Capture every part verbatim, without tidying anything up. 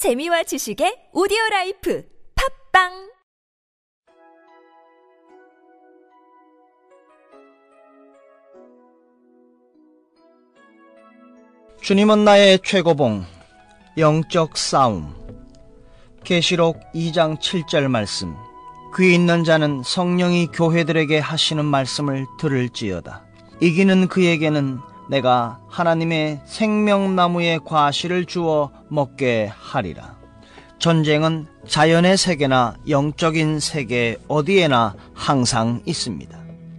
재미와 지식의 오디오라이프 팝빵. 주님은 나의 최고봉. 영적 싸움. 계시록 이 장 칠 절 말씀. 귀 있는 자는 성령이 교회들에게 하시는 말씀을 들을지어다. 이기는 그에게는 내가 하나님의 생명나무의 과실을 주어 먹게 하리라. 전쟁은 자연의 세계나 영적인 세계 어디에나 항상 있습니다.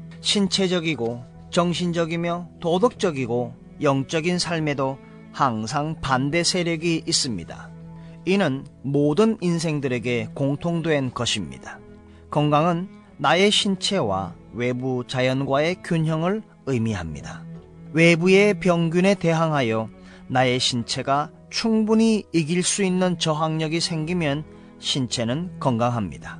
신체적이고 정신적이며 도덕적이고 영적인 삶에도 항상 반대 세력이 있습니다. 이는 모든 인생들에게 공통된 것입니다. 건강은 나의 신체와 외부 자연과의 균형을 의미합니다. 외부의 병균에 대항하여 나의 신체가 충분히 이길 수 있는 저항력이 생기면 신체는 건강합니다.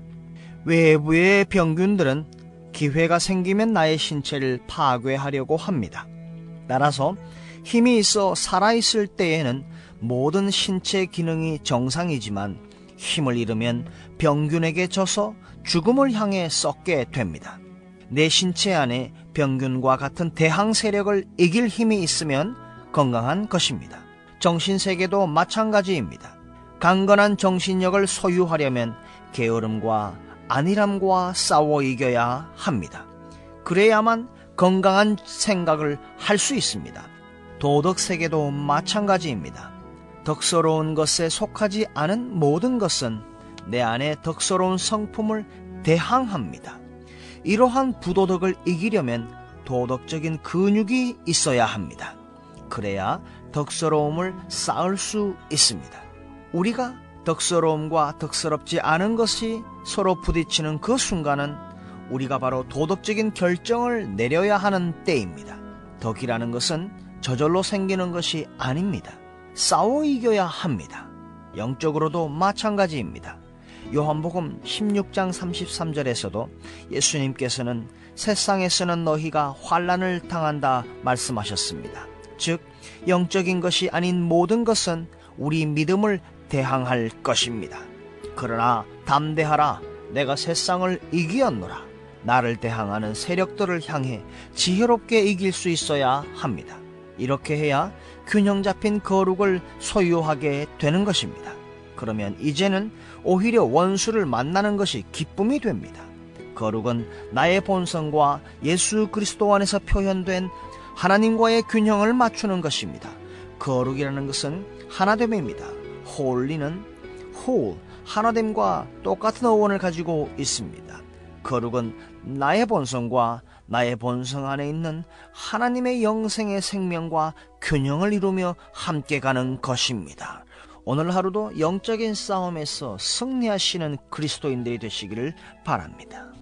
외부의 병균들은 기회가 생기면 나의 신체를 파괴하려고 합니다. 따라서 힘이 있어 살아있을 때에는 모든 신체 기능이 정상이지만 힘을 잃으면 병균에게 져서 죽음을 향해 썩게 됩니다. 내 신체 안에 병균과 같은 대항 세력을 이길 힘이 있으면 건강한 것입니다. 정신세계도 마찬가지입니다. 강건한 정신력을 소유하려면 게으름과 안일함과 싸워 이겨야 합니다. 그래야만 건강한 생각을 할 수 있습니다. 도덕세계도 마찬가지입니다. 덕스러운 것에 속하지 않은 모든 것은 내 안에 덕스러운 성품을 대항합니다. 이러한 부도덕을 이기려면 도덕적인 근육이 있어야 합니다. 그래야 덕스러움을 쌓을 수 있습니다. 우리가 덕스러움과 덕스럽지 않은 것이 서로 부딪히는 그 순간은 우리가 바로 도덕적인 결정을 내려야 하는 때입니다. 덕이라는 것은 저절로 생기는 것이 아닙니다. 싸워 이겨야 합니다. 영적으로도 마찬가지입니다. 요한복음 십육 장 삼십삼 절에서도 예수님께서는 세상에서는 너희가 환난을 당한다 말씀하셨습니다. 즉 영적인 것이 아닌 모든 것은 우리 믿음을 대항할 것입니다. 그러나 담대하라, 내가 세상을 이기었노라. 나를 대항하는 세력들을 향해 지혜롭게 이길 수 있어야 합니다. 이렇게 해야 균형 잡힌 거룩을 소유하게 되는 것입니다. 그러면 이제는 오히려 원수를 만나는 것이 기쁨이 됩니다. 거룩은 나의 본성과 예수 그리스도 안에서 표현된 하나님과의 균형을 맞추는 것입니다. 거룩이라는 것은 하나됨입니다. 홀리는 홀, 하나됨과 똑같은 어원을 가지고 있습니다. 거룩은 나의 본성과 나의 본성 안에 있는 하나님의 영생의 생명과 균형을 이루며 함께 가는 것입니다. 오늘 하루도 영적인 싸움에서 승리하시는 그리스도인들이 되시기를 바랍니다.